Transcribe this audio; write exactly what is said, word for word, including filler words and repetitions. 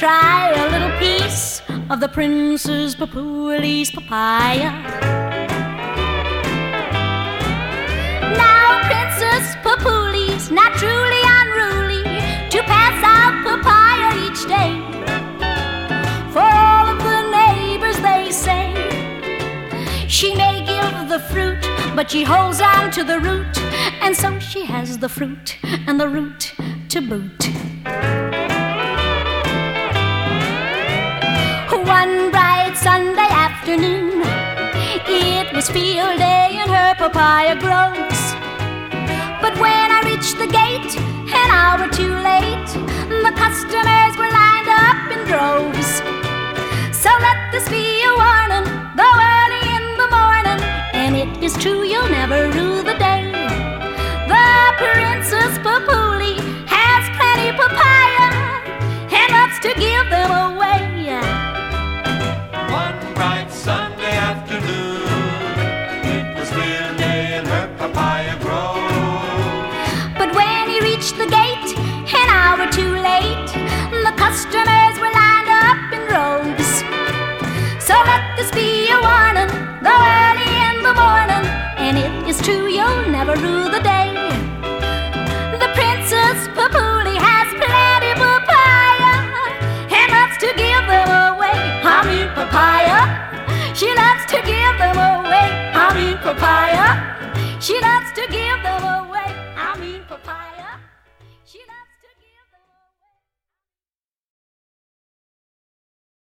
try a little piece of the Princess Papuli's papaya. Now Princess Papuli's not truly unruly to pass out papaya each day. For all of the neighbors, they say, she may give the fruit, but she holds on to the root, and so she has the fruit and the root to boot. One bright Sunday afternoon, it was field day in her papaya groves. But when I reached the gate, an hour too late, the customers were lined up in droves. So let this be a warning, though early in the morning, and it is true you'll never rue the day. The Princess Papuli has plenty papaya and loves to give them away. One bright Sunday afternoon, it was field day in her papaya grove. But when he reached the gate, an hour too late, the customers were lined up in rows. So let this be a warning, though early in the morning, and it is true you'll never rue the day. The Princess Papuli has plenty papaya and loves to give them away. I mean papaya, she loves to give them away. I mean papaya.